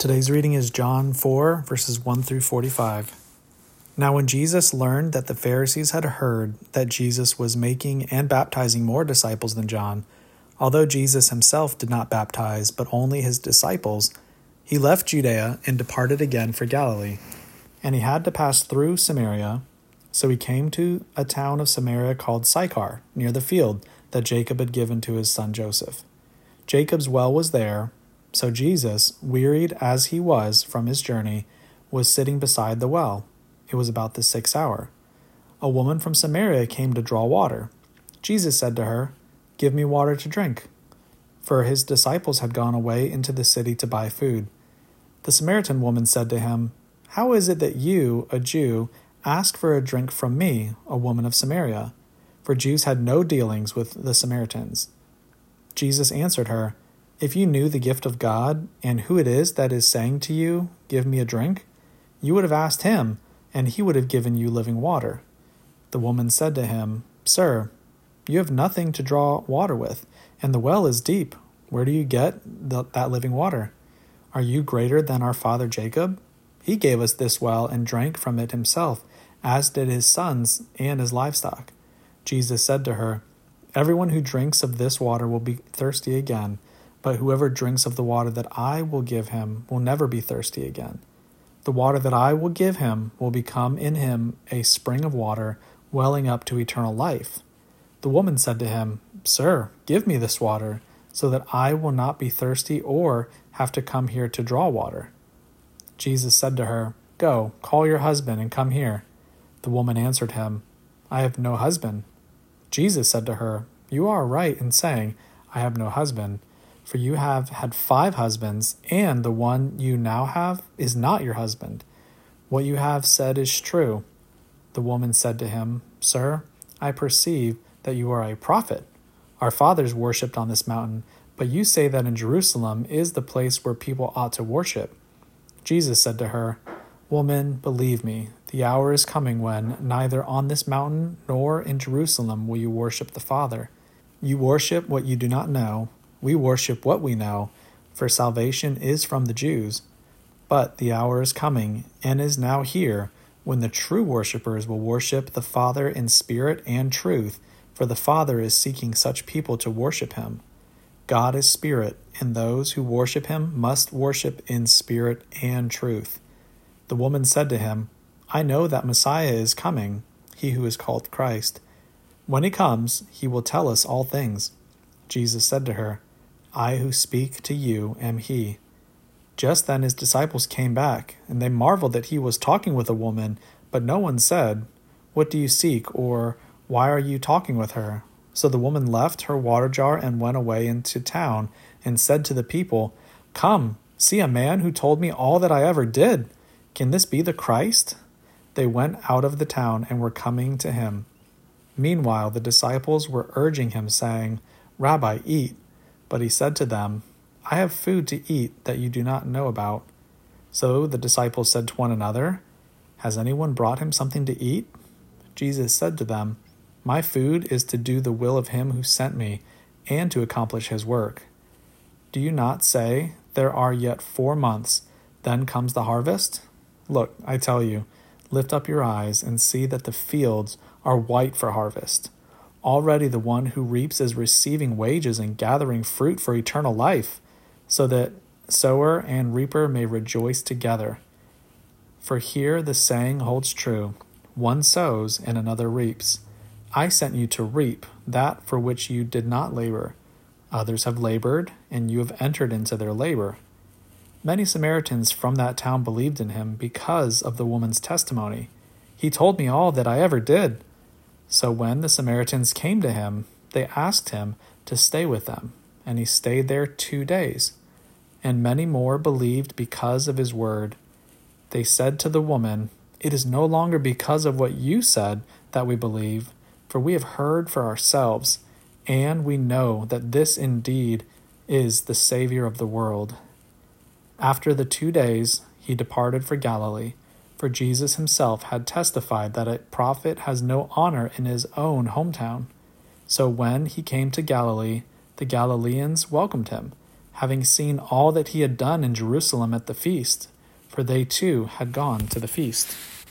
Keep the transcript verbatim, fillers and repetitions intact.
Today's reading is John four, verses one through forty-five. Now when Jesus learned that the Pharisees had heard that Jesus was making and baptizing more disciples than John, although Jesus himself did not baptize, but only his disciples, he left Judea and departed again for Galilee. And he had to pass through Samaria, so he came to a town of Samaria called Sychar, near the field that Jacob had given to his son Joseph. Jacob's well was there, so Jesus, wearied as he was from his journey, was sitting beside the well. It was about the sixth hour. A woman from Samaria came to draw water. Jesus said to her, "Give me water to drink," for his disciples had gone away into the city to buy food. The Samaritan woman said to him, "How is it that you, a Jew, ask for a drink from me, a woman of Samaria?" For Jews had no dealings with the Samaritans. Jesus answered her, "If you knew the gift of God and who it is that is saying to you, 'Give me a drink,' you would have asked him, and he would have given you living water." The woman said to him, "Sir, you have nothing to draw water with, and the well is deep. Where do you get the, that living water? Are you greater than our father Jacob? He gave us this well and drank from it himself, as did his sons and his livestock." Jesus said to her, "Everyone who drinks of this water will be thirsty again, but whoever drinks of the water that I will give him will never be thirsty again. The water that I will give him will become in him a spring of water welling up to eternal life." The woman said to him, "Sir, give me this water, so that I will not be thirsty or have to come here to draw water." Jesus said to her, "Go, call your husband and come here." The woman answered him, "I have no husband." Jesus said to her, "You are right in saying, 'I have no husband,' for you have had five husbands, and the one you now have is not your husband. What you have said is true." The woman said to him, "Sir, I perceive that you are a prophet. Our fathers worshipped on this mountain, but you say that in Jerusalem is the place where people ought to worship." Jesus said to her, "Woman, believe me, the hour is coming when neither on this mountain nor in Jerusalem will you worship the Father. You worship what you do not know. We worship what we know, for salvation is from the Jews. But the hour is coming, and is now here, when the true worshippers will worship the Father in spirit and truth, for the Father is seeking such people to worship him. God is spirit, and those who worship him must worship in spirit and truth." The woman said to him, "I know that Messiah is coming, he who is called Christ. When he comes, he will tell us all things." Jesus said to her, "I who speak to you am he." Just then his disciples came back, and they marveled that he was talking with a woman, but no one said, "What do you seek?" or "Why are you talking with her?" So the woman left her water jar and went away into town and said to the people, "Come, see a man who told me all that I ever did. Can this be the Christ?" They went out of the town and were coming to him. Meanwhile the disciples were urging him, saying, "Rabbi, eat." But he said to them, "I have food to eat that you do not know about." So the disciples said to one another, "Has anyone brought him something to eat?" Jesus said to them, "My food is to do the will of him who sent me, and to accomplish his work. Do you not say, 'There are yet four months, then comes the harvest'? Look, I tell you, lift up your eyes and see that the fields are white for harvest. Already the one who reaps is receiving wages and gathering fruit for eternal life, so that sower and reaper may rejoice together. For here the saying holds true, one sows and another reaps. I sent you to reap that for which you did not labor. Others have labored, and you have entered into their labor." Many Samaritans from that town believed in him because of the woman's testimony. "He told me all that I ever did." So when the Samaritans came to him, they asked him to stay with them, and he stayed there two days. And many more believed because of his word. They said to the woman, "It is no longer because of what you said that we believe, for we have heard for ourselves, and we know that this indeed is the Savior of the world." After the two days, he departed for Galilee, for Jesus himself had testified that a prophet has no honor in his own hometown. So when he came to Galilee, the Galileans welcomed him, having seen all that he had done in Jerusalem at the feast, for they too had gone to the feast.